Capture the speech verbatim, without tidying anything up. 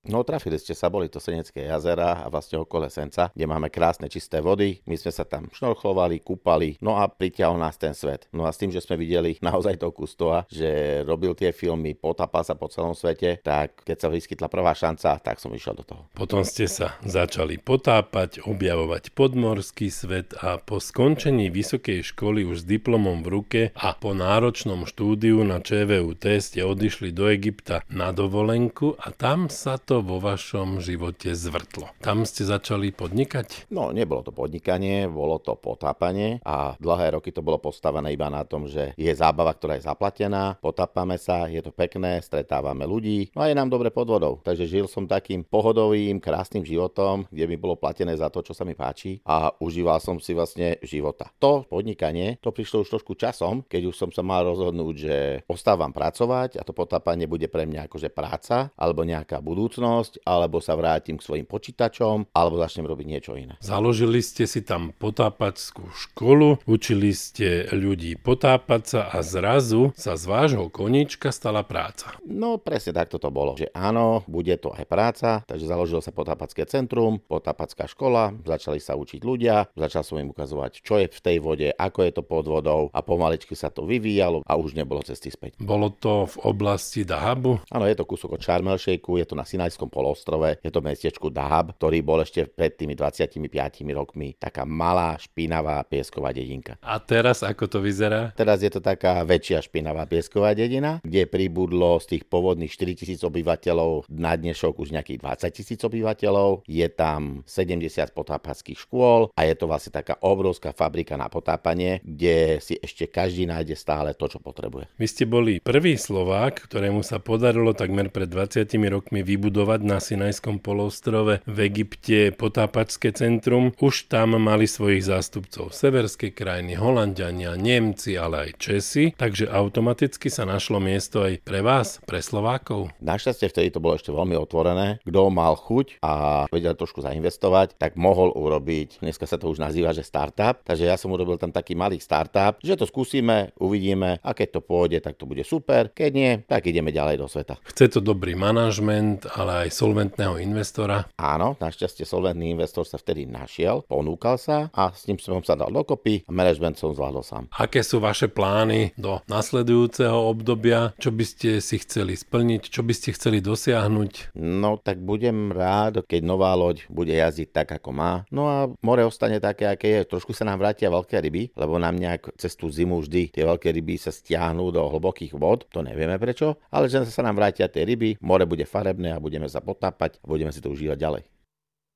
No trafili ste sa, boli to Senecké jazera a vlastne okolo Senca, kde máme krásne čisté vody. My sme sa tam šnorchlovali, kúpali, no a pritiahol nás ten svet. No a s tým, že sme videli naozaj toho Kustoa, že robil tie filmy, potápal sa po celom svete, tak keď sa vyskytla prvá šanca, tak som išiel do toho. Potom ste sa začali potápať, objavovať podmorský svet a po skončení vysokej školy už s diplomom v ruke a po náročnom štúdiu na ČVUT ste odišli do Egypta na dovolenku a tam sa to vo vašom živote zvrtlo. Tam ste začali podnikať? No, nebolo to podnikanie, bolo to potápanie a dlhé roky to bolo postavené iba na tom, že je zábava, ktorá je zaplatená, potápame sa, je to pekné, stretávame ľudí, no a je nám dobre pod vodou. Takže žil som takým pohodovým, krásnym životom, kde mi bolo platené za to, čo sa mi páči a užíval som si vlastne života. To podnikanie, to prišlo už trošku časom, keď už som sa mal rozhodnúť, že ostávam pracovať a to potápanie bude pre mňa akože práca alebo nejaká budúcnosť, alebo sa vrátim k svojim počítačom, alebo začnem robiť niečo iné. Založili ste si tam potápačskú školu, učili ste ľudí potápať sa a zrazu sa z vášho koníčka stala práca. No presne takto to bolo, že áno, bude to aj práca, takže založilo sa potápacké centrum, potápacká škola, začali sa učiť ľudia, začal som im ukazovať, čo je v tej vode, ako je to pod vodou a pomaličky sa to vyvíjalo a už nebolo cesty späť. Bolo to v oblasti Dahabu? Áno, je to kúsok od Sharm el Sheikhu, je to na Sinajskom polostrove, je to mestečku Dahab, ktorý bol ešte pred tými dvadsiatimi piatimi rokmi taká malá, špinavá piesková dedinka. A teraz ako to vyzerá? Teraz je to taká väčšia špinavá piesková dedina, kde pribudlo z tých pôvodných štyritisíc obyvateľov na dnešok už nejakých dvadsaťtisíc obyvateľov. Je tam sedemdesiat potápackých škôl a je to vlastne taká obrovská fabrika na potápanie, kde si ešte každý nájde stále to, čo potrebuje. Vy ste boli prvý Slovák, ktorému sa podarilo takmer pred dvadsiatimi rokmi vybudovať na Sinajskom poloostrove v Egypte potápačské centrum. Už tam mali svojich zástupcov severské krajiny, Holanďania, Nemci, ale aj Česi, takže automaticky sa našlo miesto aj pre vás, pre Slovákov. Našťastie vtedy to bolo ešte veľmi otvorené. Kto mal chuť a vedel trošku zainvestovať, tak mohol urobiť, dneska sa to už nazýva, že startup, takže ja som urobil tam taký malý startup, že to skúsime, uvidíme a keď to pôjde, tak to bude super, keď nie, tak ideme ďalej do sveta. Chce to dobrý manažment, ale aj solventného investora. Áno, našťastie solventný investor sa vtedy našiel, ponúkal sa a s ním som sa dal dokopy a management som zvládol sám. Aké sú vaše plány do nasledujúceho obdobia? Čo by ste si chceli splniť? Čo by ste chceli dosiahnuť? No tak budem rád, keď nová loď bude jazdiť tak, ako má. No a more ostane také, aké je. Trošku sa nám vrátia veľké ryby, lebo nám nejak cez tú zimu vždy tie veľké ryby sa stiahnú do hlbokých vod. To nevieme prečo, ale že sa nám vrátia tie ryby, more bude farebné a budeme sa potápať a budeme si to užívať ďalej.